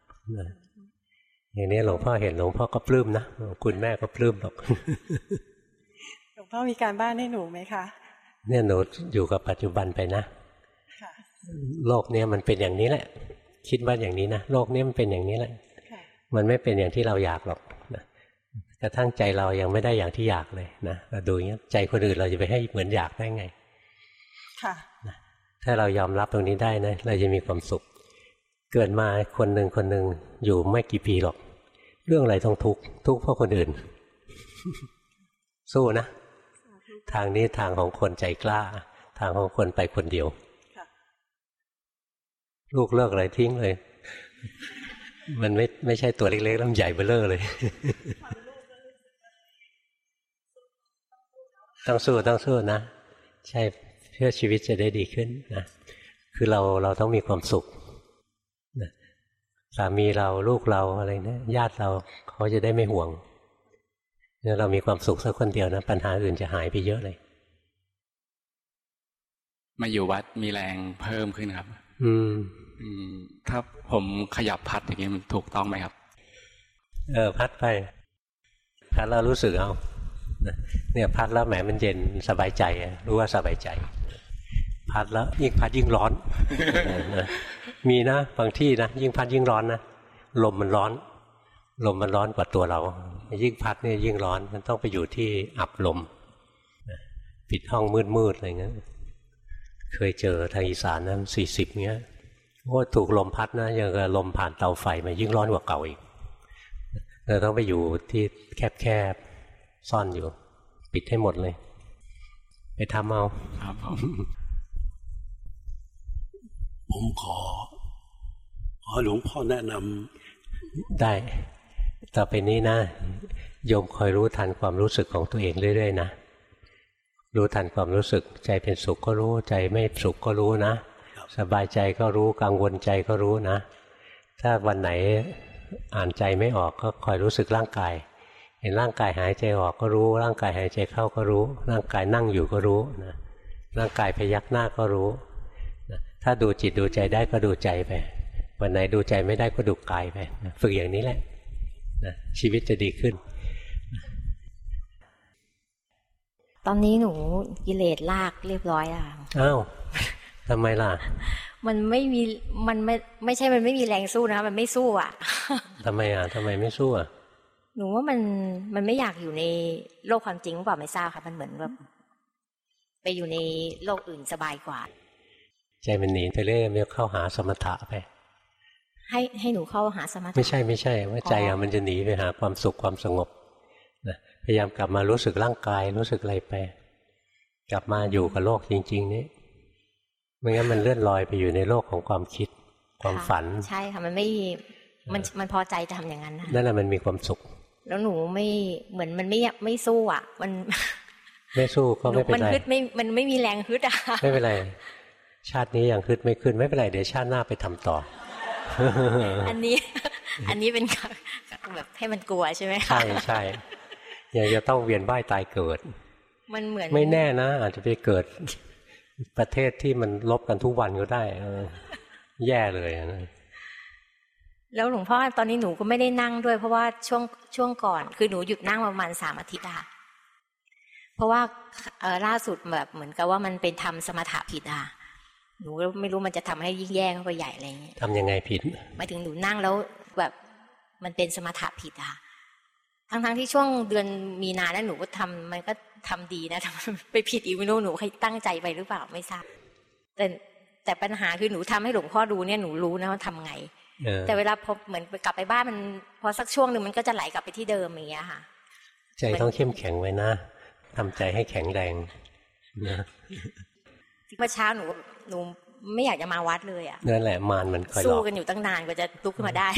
อย่างนี้หลวงพ่อเห็นหลวงพ่อก็ปลื้มนะคุณแม่ก็ปลื้มหรอกหลวงพ่อมีการบ้านให้หนูไหมคะเนี่ยหนูอยู่กับปัจจุบันไปนะโลกนี้มันเป็นอย่างนี้แหละคิดว่าอย่างนี้นะโลกนี้มันเป็นอย่างนี้แหละมันไม่เป็นอย่างที่เราอยากหรอกนะกระทั่งใจเรายังไม่ได้อย่างที่อยากเลยนะเราดูอย่างนี้ใจคนอื่นเราจะไปให้เหมือนอยากได้ไงค่ะถ้าเรายอมรับตรงนี้ได้นะเราจะมีความสุขเกิดมาคนหนึ่งคนหนึ่งอยู่ไม่กี่ปีหรอกเรื่องอะไรต้องทุกข์ทุกข์เพราะคนอื่น สู้นะทางนี้ทางของคนใจกล้าทางของคนไปคนเดียวลูกเลิกอะไรทิ้งเลยมันไม่ไม่ใช่ตัวเล็กๆลำใหญ่เบ้อเร่อเลยต้องสู้ต้องสู้นะใช่เพื่อชีวิตจะได้ดีขึ้นนะคือเราเราต้องมีความสุขนะสามีเราลูกเราอะไรเนี่ยญาติเราเขาจะได้ไม่ห่วงเนี่ยเรามีความสุขสักคนเดียวนะปัญหาอื่นจะหายไปเยอะเลยมาอยู่วัดมีแรงเพิ่มขึ้นครับอืมอืมถ้าผมขยับพัดอย่างนี้มันถูกต้องไหมครับเออพัดไปพัดแล้วรู้สึกเอาเนี่ยพัดแล้วแหมมันเย็นสบายใจรู้ว่าสบายใจพัดแล้วยิ่งพัดยิ่งร้อน มีนะบางที่นะยิ่งพัดยิ่งร้อนนะลมมันร้อนลมมันร้อนกว่าตัวเรายิ่งพัดเนี่ยยิ่งร้อนมันต้องไปอยู่ที่อับลมปิดห้องมืดๆอะไรเงี้ยเคยเจอทางอีสานนะสี่สิบเงี้ยโอ้ถูกลมพัดนะยังกับลมผ่านเตาไฟมายิ่งร้อนกว่าเก่าอีกเราต้องไปอยู่ที่แคบๆซ่อนอยู่ปิดให้หมดเลยไปทำเอาครับผมขอขอหลวงพ่อแนะนำได้ต่อไปนี้นะโยมคอยรู้ทันความรู้สึกของตัวเองเรื่อยๆนะรู้ทันความรู้สึกใจเป็นสุขก็รู้ใจไม่สุขก็รู้นะสบายใจก็รู้กังวลใจก็รู้นะถ้าวันไหนอ่านใจไม่ออกก็คอยรู้สึกร่างกายเห็นร่างกายหายใจออกก็รู้ร่างกายหายใจเข้าก็รู้ร่างกายนั่งอยู่ก็รู้นะร่างกายพยักหน้าก็รู้นะถ้าดูจิตดูใจได้ก็ดูใจไปวันไหนดูใจไม่ได้ก็ดูกายไปนะฝึกอย่างนี้แหละนะชีวิตจะดีขึ้นตอนนี้หนูกิเลสลากเรียบร้อยแล้วอ้าวทำไมล่ะมันไม่มีมันไม่ไม่ใช่มันไม่มีแรงสู้นะคะมันไม่สู้อ่ะทำไมอ่ะทำไมไม่สู้อ่ะหนูว่ามันมันไม่อยากอยู่ในโลกความจริงหรือเปล่าไม่ทราบค่ะมันเหมือนแบบไปอยู่ในโลกอื่นสบายกว่าใจมันหนีไปเรื่อยไม่เข้าหาสมถะไปให้ให้หนูเข้าหาสมถะไม่ใช่ไม่ใช่ว่าใจอ่ะมันจะหนีไปหาความสุขความสงบนะพยายามกลับมารู้สึกร่างกายรู้สึกอะไรไปกลับมาอยู่กับโลกจริงๆนี้ไม่งั้นมันเลื่อนลอยไปอยู่ในโลกของความคิดความฝันใช่ค่ะมันไม่มันมันพอใจจะทำอย่างนั้นนั่นแหละมันมีความสุขแล้วหนูไม่เหมือนมันไม่ไม่สู้อ่ะมันไม่สู้ก็ไม่เป็นไรมันฮึดไม่มันไม่มีแรงฮึดอ่ะไม่เป็นไรชาตินี้ยังฮึดไม่ขึ้นไม่เป็นไรเดี๋ยวชาติหน้าไปทำต่ออันนี้อันนี้เป็นแบบให้มันกลัวใช่ไหมใช่ใช่ยังจะต้องเวียนว่ายตายเกิดมันเหมือนไม่แน่นะอาจจะไปเกิดประเทศที่มันลบกันทุกวันก็ได้แย่เลยนะแล้วหลวงพ่อตอนนี้หนูก็ไม่ได้นั่งด้วยเพราะว่าช่วงช่วงก่อนคือหนูหยุดนั่งประมาณสามอาทิตย์อะเพราะว่าล่าสุดแบบเหมือนกับว่ามันเป็นทำสมถะผิดอะหนูไม่รู้มันจะทำให้ยิ่งแย่เข้าไปใหญ่อะไรอย่างเงี้ยทำยังไงผิดหมายถึงหนูนั่งแล้วแบบมันเป็นสมถะผิดอะทั้งๆที่ช่วงเดือนมีนาแล้วหนูก็ทำมันก็ทำดีนะทำไปผิดอีกไม่รู้หนูใครตั้งใจไปหรือเปล่าไม่ทราบแต่แต่ปัญหาคือหนูทำให้หลวงพ่อดูเนี่ยหนูรู้นะว่าทำไงแต่เวลาพอเหมือนกลับไปบ้านมันพอสักช่วงหนึ่งมันก็จะไหลกลับไปที่เดิมอย่างเงี้ยค่ะใจต้องเข้มแข็งไว้นะทำใจให้แข็งแรงนะเมื่อเช้าหนูหนูไม่อยากจะมาวัดเลยอ่ะนั่นแหละมารมันคอยหลอกสู้กันอยู่ตั้งนานกว่าจะลุกขึ้นมาได้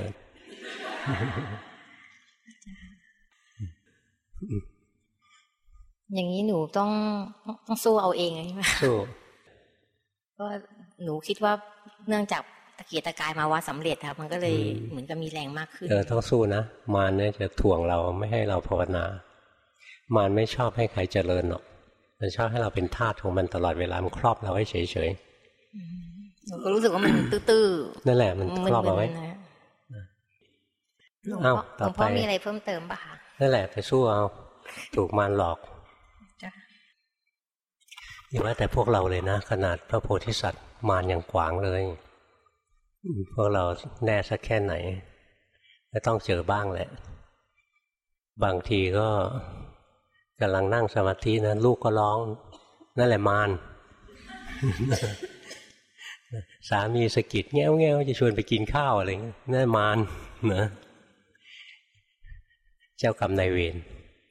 อย่างนี้หนูต้องต้องสู้เอาเองใช่ไหมสู้ก็หนูคิดว่าเนื่องจากตะเกียกตะกายมาวัดสำเร็จค่ะมันก็เลยเหมือนกับมีแรงมากขึ้นเออต้องสู้นะมารเนี่ยจะถ่วงเราไม่ให้เราภาวนามารไม่ชอบให้ใครเจริญหรอกมันชอบให้เราเป็นทาสของมันตลอดเวลามันครอบเราไว้เฉยๆหนูก็รู้สึกว่ามันตื้อๆนั่นแหละมันครอบเราไว้หลวงพ่อมีอะไรเพิ่มเติมป่ะคะนั่นแหละไปสู้เอาถูกมารหลอกอย่าว่าแต่พวกเราเลยนะขนาดพระโพธิสัตว์มารยังขวางเลยพวกเราแน่สักแค่ไหนก็ต้องเจอบ้างแหละบางทีก็กำลังนั่งสมาธินะลูกก็ร้องนั่นแหละมารสามีสะกิดแง่วแง่วจะชวนไปกินข้าวอะไรเงี้ยนั่นมารนะเจ้ากรรมนายเวร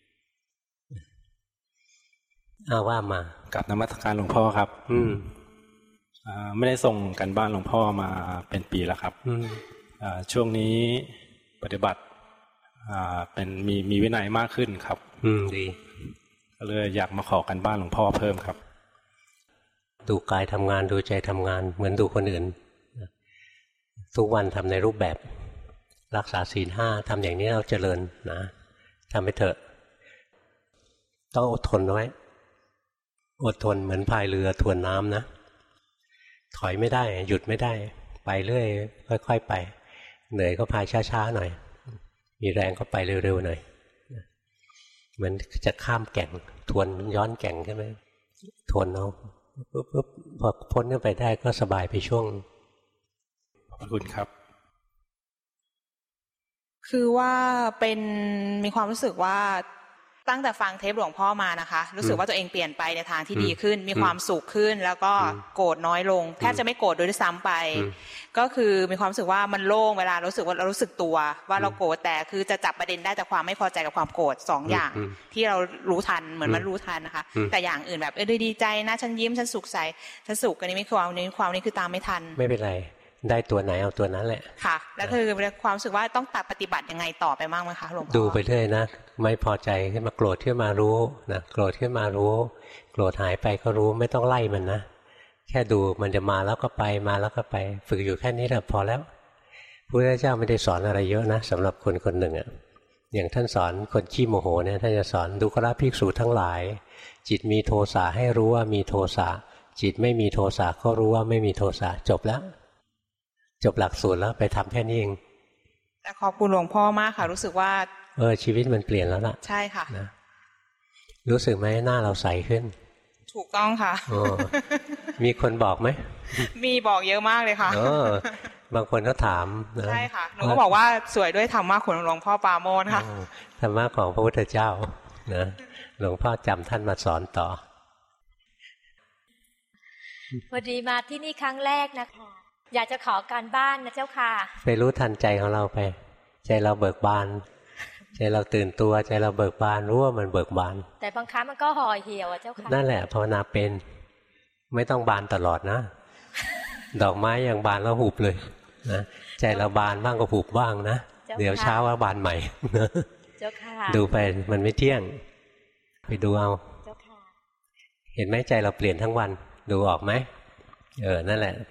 เอาว่ามากับนมัสการหลวงพ่อครับอืมอ่าไม่ได้ส่งกันบ้านหลวงพ่อมาเป็นปีแล้วครับอืมอ่าช่วงนี้ปฏิบัติอ่าเป็นมีมีวินัยมากขึ้นครับอืมดีก็เลยอยากมาขอกันบ้านหลวงพ่อเพิ่มครับดูกายทำงานดูใจทำงานเหมือนดูคนอื่นทุกวันทำในรูปแบบรักษาศีลห้าทำอย่างนี้เราเจริญนะทำไปเถอะต้องอดทนไว้อดทนเหมือนพายเรือทวนน้ำนะถอยไม่ได้หยุดไม่ได้ไปเรื่อยค่อยๆไปเหนื่อยก็พายช้าๆหน่อยมีแรงก็ไปเร็วๆหน่อยเหมือนจะข้ามแก่งทวนย้อนแก่งใช่ไหมทวนเอาปุ๊บปุ๊บพอพ้นขึ้นไปได้ก็สบายไปช่วงขอบคุณครับคือว่าเป็นมีความรู้สึกว่าตั้งแต่ฟังเทปหลวงพ่อมานะคะรู้สึกว่าตัวเองเปลี่ยนไปในทางที่ดีขึ้นมีความสุขขึ้นแล้วก็โกรธน้อยลงแทบจะไม่โกรธโดยที่ซ้ำไปก็คือมีความรู้สึกว่ามันโล่งเวลารู้สึกว่าเรารู้สึกตัวว่าเราโกรธแต่คือจะจับประเด็นได้จากความไม่พอใจกับความโกรธสองอย่างที่เรารู้ทันเหมือนมันรู้ทันนะคะแต่อย่างอื่นแบบเออดีใจนะฉันยิ้มฉันสุขใจฉันสุขอันนี้ไม่ความนี้ความนี้คือตามไม่ทันไม่เป็นไรได้ตัวไหนเอาตัวนั้นแหละค่ะแล้วคือความรู้สึกว่าต้องตัดปฏิบัติยังไงต่อไปบ้างไหมคะหลวงพ่อดูไปเรื่อยนะไม่พอใจขึ้นมาโกรธขึ้นมารู้นะโกรธขึ้นมารู้โกรธหายไปก็รู้ไม่ต้องไล่มันนะแค่ดูมันจะมาแล้วก็ไปมาแล้วก็ไปฝึกอยู่แค่นี้แหละพอแล้วพระพุทธเจ้าไม่ได้สอนอะไรเยอะนะสำหรับคนคนหนึ่งอ่ะอย่างท่านสอนคนขี้โมโหเนี่ยท่านจะสอนดูกราภิกษุทั้งหลายจิตมีโทสะให้รู้ว่ามีโทสะจิตไม่มีโทสะก็รู้ว่าไม่มีโทสะจบแล้วจบหลักสูตรแล้วไปทำแค่นี้เองแต่ขอบคุณหลวงพ่อมากค่ะรู้สึกว่าเออชีวิตมันเปลี่ยนแล้วล่ะใช่ค่ะนะรู้สึกไหมหน้าเราใสขึ้นถูกต้องค่ะอ๋อมีคนบอกไหมมีบอกเยอะมากเลยค่ะบางคนก็ถามนะใช่ค่ะหนูก็บอกว่าสวยด้วยธรรมะของหลวงพ่อปราโมทย์ค่ะธรรมะของพระพุทธเจ้านะหลวงพ่อจำท่านมาสอนต่อพอดีมาที่นี่ครั้งแรกนะคะอยากจะขอการบ้านนะเจ้าค่ะไปรู้ทันใจของเราไปใจเราเบิกบานใจเราตื่นตัวใจเราเบิกบานรู้ว่ามันเบิกบานแต่บางครั้งมันก็ห่อเหี่ยวอ่ะเจ้าค่ะนั่นแหละภาวนาเป็นไม่ต้องบานตลอดนะดอกไม้ยังบานแล้วหุบเลยนะใจเราบานบ้างก็หุบบ้างนะเดี๋ยวเช้าว่าบานใหม่เจ้าค่ะดูไปมันไม่เที่ยงไปดูเอาเจ้าค่ะเห็นไหมใจเราเปลี่ยนทั้งวันดูออกไหมเออนั่นแหละ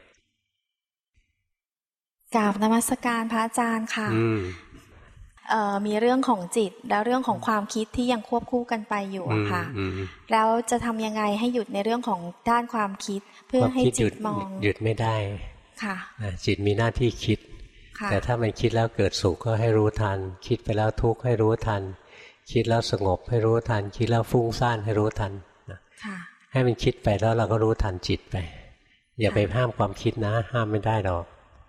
กราบนมัสการพระอาจารย์ค่ะเอ่อมีเรื่องของจิตแล้วเรื่องของความคิดที่ยังควบคู่กันไปอยู่อะค่ะแล้วจะทำยังไงให้หยุดในเรื่องของด้านความคิดเพื่อให้จิตมองหยุดไม่ได้ค่ะจิตมีหน้าที่คิดแต่ถ้ามันคิดแล้วเกิดสุขก็ให้รู้ทันคิดไปแล้วทุกข์ให้รู้ทันคิดแล้วสงบให้รู้ทันคิดแล้วฟุ้งซ่านให้รู้ทันให้มันคิดไปแล้วเราก็รู้ทันจิตไปอย่าไปห้ามความคิดนะห้ามไม่ได้หรอก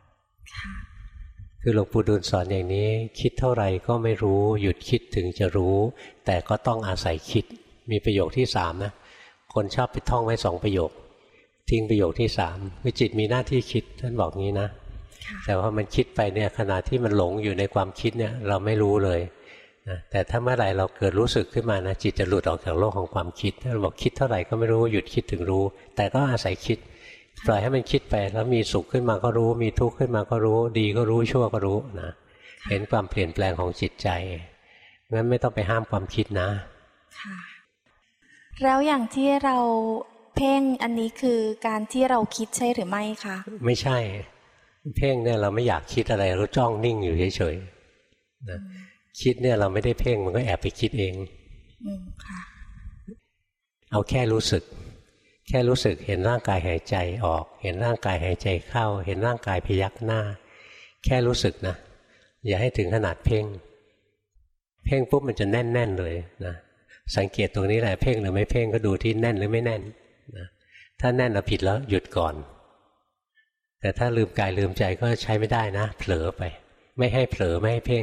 คือหลวงปู่ดูลสอนอย่างนี้คิดเท่าไหร่ก็ไม่รู้หยุดคิดถึงจะรู้แต่ก็ต้องอาศัยคิดมีประโยคที่สามนะคนชอบไปท่องไว้สองประโยคทิ้งประโยคที่สามคือจิตมีหน้าที่คิดท่านบอกงี้นะแต่ว่ามันคิดไปเนี่ยขณะที่มันหลงอยู่ในความคิดเนี่ยเราไม่รู้เลยนะแต่ถ้าเมื่อไหร่เราเกิดรู้สึกขึ้นมานะจิตจะหลุดออกจากโลกของความคิดท่านบอกคิดเท่าไหร่ก็ไม่รู้หยุดคิดถึงรู้แต่ก็อาศัยคิดปล่อยให้มันคิดไปแล้วมีสุขขึ้นมาก็รู้มีทุกข์ขึ้นมาก็รู้ดีก็รู้ชั่วก็รู้นะเห็นความเปลี่ยนแปลงของจิตใจงั้นไม่ต้องไปห้ามความคิดนะค่ะแล้วอย่างที่เราเพ่งอันนี้คือการที่เราคิดใช่หรือไม่คะไม่ใช่เพ่งเนี่ยเราไม่อยากคิดอะไรเราจ้องนิ่งอยู่เฉยๆนะคิดเนี่ยเราไม่ได้เพ่งมันก็แอบไปคิดเองอืมค่ะเอาแค่รู้สึกแค่รู้สึกเห็นร่างกายหายใจออกเห็นร่างกายหายใจเข้าเห็นร่างกายพยักหน้าแค่รู้สึกนะอย่าให้ถึงขนาดเพ่งเพ่งปุ๊บมันจะแน่นๆเลยนะสังเกตตรงนี้แหละเพ่งหรือไม่เพ่งก็ดูที่แน่นหรือไม่แน่นนะถ้าแน่นเราผิดแล้วหยุดก่อนแต่ถ้าลืมกายลืมใจก็ใช้ไม่ได้นะเผลอไปไม่ให้เผลอไม่ให้เพ่ง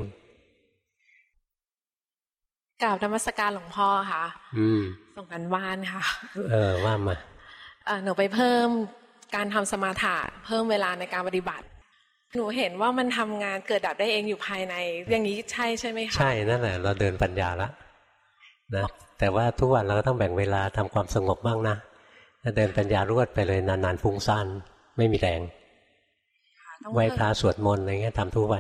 กราบนมัสการหลวงพ่อค่ะอืมส่งกันบ้านค่ะเออว่ามาเออหนูไปเพิ่มการทำสมาธิเพิ่มเวลาในการปฏิบัติหนูเห็นว่ามันทำงานเกิดดับได้เองอยู่ภายในอย่างนี้ใช่ใช่ไหมคะใช่นั่นแหละเราเดินปัญญาละนะแต่ว่าทุกวันเราก็ต้องแบ่งเวลาทำความสงบบ้างนะถ้าเดินปัญญารวดไปเลยนานๆฟุ้งซ่านไม่มีแรงไหว้พระสวดมนต์อะไรเงี้ยทำทุกวัน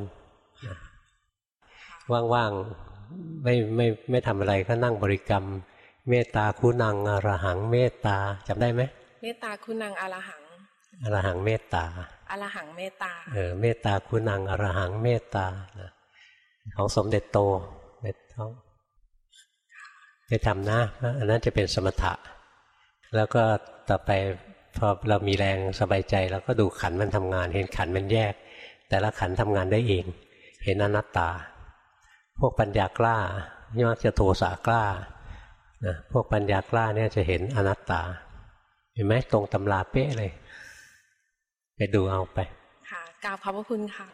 ว่างๆไม่ไม่ไม่ทำอะไรก็นั่งบริกรรมเมตตาคุณังอรหังเมตตาจำได้ไหมเมตตาคุณังอรหังอรหังเมตตาอรหังเมตตาเออเมตตาคุณังอรหังเมตตาของสมเด็จโตเด็ดท้องไปทำนะอันนั้นจะเป็นสมถะแล้วก็ต่อไปพอเรามีแรงสบายใจแล้วก็ดูขันมันทำงานเห็นขันมันแยกแต่ละขันทำงานได้เองเห็นอนัตตาพวกปัญญากล้ามักจะโทสะกล้านะพวกปัญญากล้าเนี่ยจะเห็นอนัตตาเห็นไหมตรงตำราเป๊ะเลยไปดูเอาไปค่ะกราบขอบพระคุณค่ะ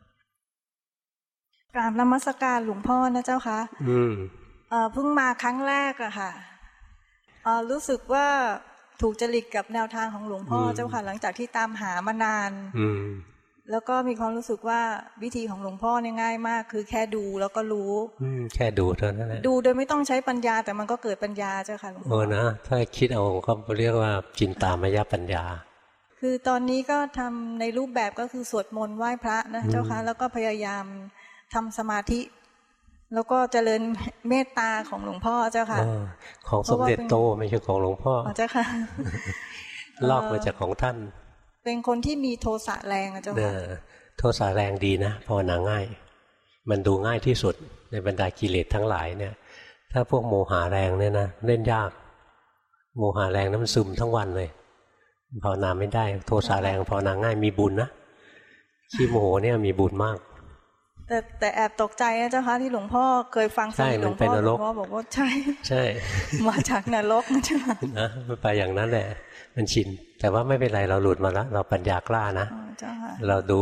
กราบนมัสการหลวงพ่อนะเจ้าค่ะอืมเอ่อเพิ่งมาครั้งแรกอะค่ะเอ่อรู้สึกว่าถูกจริตกับแนวทางของหลวงพ่อเจ้าค่ะหลังจากที่ตามหามานานอืมแล้วก็มีความรู้สึกว่าวิธีของหลวงพ่อเนี่ยง่ายมากคือแค่ดูแล้วก็รู้อืมแค่ดูเท่านั้นแหละดูโดยไม่ต้องใช้ปัญญาแต่มันก็เกิดปัญญาเจ้าค่ะหลวงพ่อโอ้นะถ้าคิดเอาก็เรียกว่าจินตามยปัญญาคือตอนนี้ก็ทำในรูปแบบก็คือสวดมนต์ไหว้พระนะเจ้าค่ะแล้วก็พยายามทำสมาธิแล้วก็เจริญเมตตาของหลวงพ่อเจ้าค่ะของสมเด็จโตไม่ใช่ของหลวงพ่อเจ้าค่ะลอกมาจากของท่านเป็นคนที่มีโทสะแรงเจ้าค่ะโทสะแรงดีนะภาวนาง่ายมันดูง่ายที่สุดในบรรดากิเลสทั้งหลายเนี่ยถ้าพวกโมหะแรงเนี่ยนะเล่นยากโมหะแรงนั้นมันซึมทั้งวันเลยภาวนาไม่ได้โทสะแรงภาวนาง่ายมีบุญนะขี้โมโหเนี่ยมีบุญมากแต่แต่แอบตกใจนะเจ้าค่ะที่หลวงพ่อเคยฟังซีดีหลวงพ่อหลวงพ่อบอกว่าใช่ใช่มาจากนรกนะเจ้าค่ะนะมันไปอย่างนั้นแหละมันชินแต่ว่าไม่เป็นไรเราหลุดมาแล้วเราปัญญากล้านะเราดู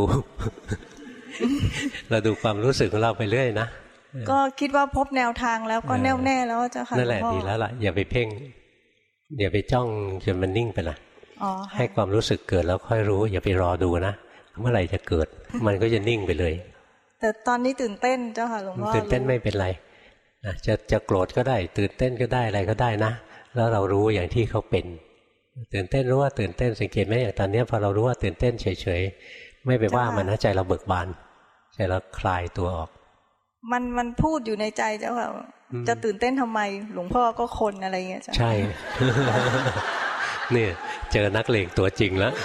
เราดูความรู้สึกของเราไปเรื่อยนะก็คิดว่าพบแนวทางแล้วก็แน่วแน่แล้วเจ้าค่ะนั่นแหละดีแล้วล่ะอย่าไปเพ่งอย่าไปจ้องจนมันนิ่งไปนะให้ความรู้สึกเกิดแล้วค่อยรู้อย่าไปรอดูนะเมื่อไหร่จะเกิดมันก็จะนิ่งไปเลยแต่ตอนนี้ตื่นเต้นเจ้าค่ะหลวงพ่อตื่นเต้นไม่เป็นไรนะจะจะโกรธก็ได้ตื่นเต้นก็ได้อะไรก็ได้นะแล้วเรารู้อย่างที่เขาเป็นตื่นเต้นรู้ว่าตื่นเต้นสังเกตไหมอย่างตอนนี้พอเรารู้ว่าตื่นเต้นเฉยๆไม่ไปว่ามันนะใจเราเบิกบานใจเราคลายตัวออกมันมันพูดอยู่ในใจเจ้าค่ะจะตื่นเต้นทำไมหลวงพ่อก็คนอะไรเงี้ยใช่เนี่ยเจอนักเลงตัวจริงแล้ว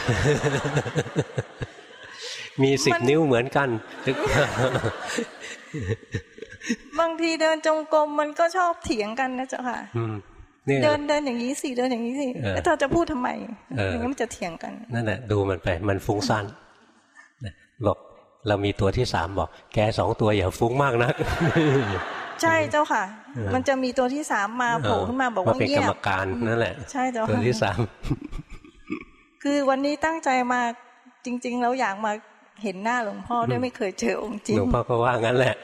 มีสิบนิ้วเหมือนกันบางทีเดินจงกรมมันก็ชอบเถียงกันนะเจ้าค่ะเดินเดินอย่างนี้สิเดินอย่างนี้สิแล้วเธอจะพูดทำไมอย่างนี้มันจะเถียงกันนั่นแหละดูมันไปมันฟุ้งซ่านบอกเรามีตัวที่สามบอกแกสองตัวอย่าฟุ้งมากนักใช่เจ้าค่ะมันจะมีตัวที่สามมาโผล่ขึ้นมาบอกว่าเงียบเป็นกรรมการนั่นแหละใช่เจ้าค่ะตัวที่สามคือวันนี้ตั้งใจมาจริงๆแล้วอยากมาเห็นหน้าหลวงพ่อด้วยไม่เคยเจอองค์จริงหลวงพ่อก็ว่างั้นแหละ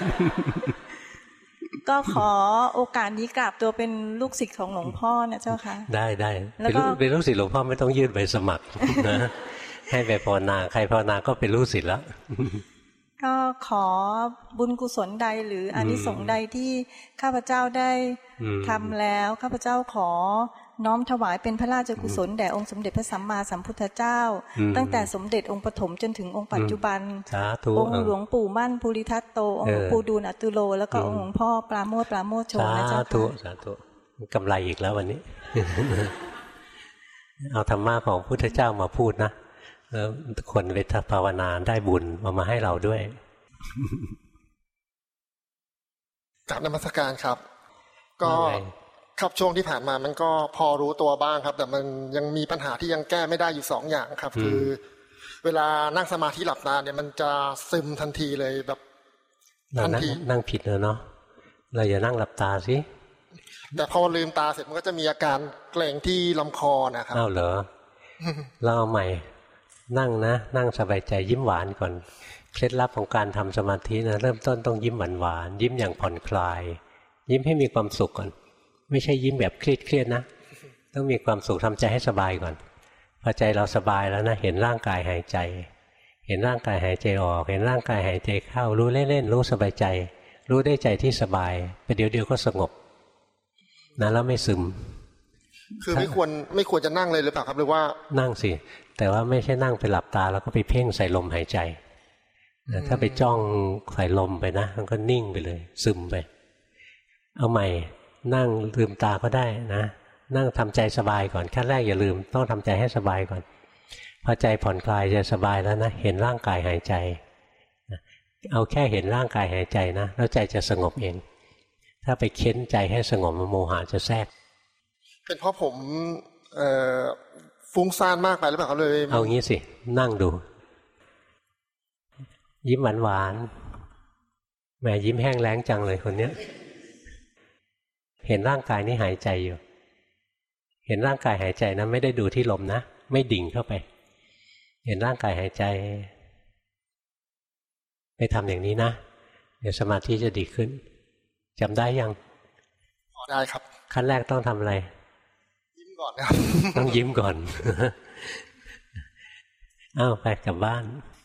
ก็ขอโอกาสนี้กราบตัวเป็นลูกศิษย์ของหลวงพ่อนะเจ้าค่ะได้ได้เป็นลูกศิษย์หลวงพ่อไม่ต้องยื่นใบสมัครนะให้ไปภาวนาใครภาวนาก็เป็นลูกศิษย์แล้วก็ขอบุญกุศลใดหรืออานิสงส์ใดที่ข้าพเจ้าได้ทำแล้วข้าพเจ้าขอน้อมถวายเป็นพระราชกุศลแด่องค์สมเด็จพระสัมมาสัมพุทธเจ้าตั้งแต่สมเด็จองค์ปฐมจนถึงองค์ปัจจุบันองค์หลวงปู่มั่นภูริทัตโตองค์หลวงปู่ดูลย์อตุโลแล้วก็องค์หลวงพ่อปราโมทย์ปราโมทย์โชนนะเจ้าค่ะสาธุกำไรอีกแล้ววันนี้เอาธรรมะของพุทธเจ้ามาพูดนะแล้วคนไปภาวนาได้บุญเอามาให้เราด้วยกราบนมัสการครับก็ครับช่วงที่ผ่านมามันก็พอรู้ตัวบ้างครับแต่มันยังมีปัญหาที่ยังแก้ไม่ได้อยู่สองอย่างครับคือเวลานั่งสมาธิหลับตาเนี่ยมันจะซึมทันทีเลยแบบทันทีนั่งผิดเลยเนาะเราอย่านั่งหลับตาสิแต่พอลืมตาเสร็จมันก็จะมีอาการเกร็งที่ลำคอนะครับอ้าวเหรอเราเอาใหม่นั่งนะนั่งสบายใจยิ้มหวานก่อนเคล็ดลับของการทำสมาธินะเริ่มต้นต้องยิ้มหวานหวานยิ้มอย่างผ่อนคลายยิ้มให้มีความสุขก่อนไม่ใช่ยิ้มแบบเครียดเครียดนะต้องมีความสุขทำใจให้สบายก่อนพอใจเราสบายแล้วนะเห็นร่างกายหายใจเห็นร่างกายหายใจออกเห็นร่างกายหายใจเข้ารู้เล่นๆรู้สบายใจรู้ได้ใจที่สบายไปเดี๋ยวเดียวก็สงบนะแล้วไม่ซึมคือไม่ควรไม่ควรจะนั่งเลยหรือเปล่าครับหรือว่านั่งสิแต่ว่าไม่ใช่นั่งไปหลับตาแล้วก็ไปเพ่งใส่ลมหายใจถ้าไปจ้องใส่ลมไปนะมันก็นิ่งไปเลยซึมไปเอาใหม่นั่งลืมตาก็ได้นะนั่งทำใจสบายก่อนขั้นแรกอย่าลืมต้องทำใจให้สบายก่อนพอใจผ่อนคลายจะสบายแล้วนะเห็นร่างกายหายใจเอาแค่เห็นร่างกายหายใจนะแล้วใจจะสงบเองถ้าไปเค้นใจให้สงบโมหะจะแทรกเป็นเพราะผมเอ่อฟุ้งซ่านมากไปหรือเปล่าครับเลยเอางี้สินั่งดูยิ้มหวานหวานแหมยิ้มแห้งแล้งจังเลยคนเนี้ยเห็นร่างกายนี่หายใจอยู่เห็นร่างกายหายใจนะไม่ได้ดูที่ลมนะไม่ดิ่งเข้าไปเห็นร่างกายหายใจไปทำอย่างนี้นะเดี๋ยวสมาธิจะดีขึ้นจำได้ยังพอได้ครับขั้นแรกต้องทำอะไรยิ้มก่อนครับต้องยิ้มก่อนอ้าวไปกลับบ้าน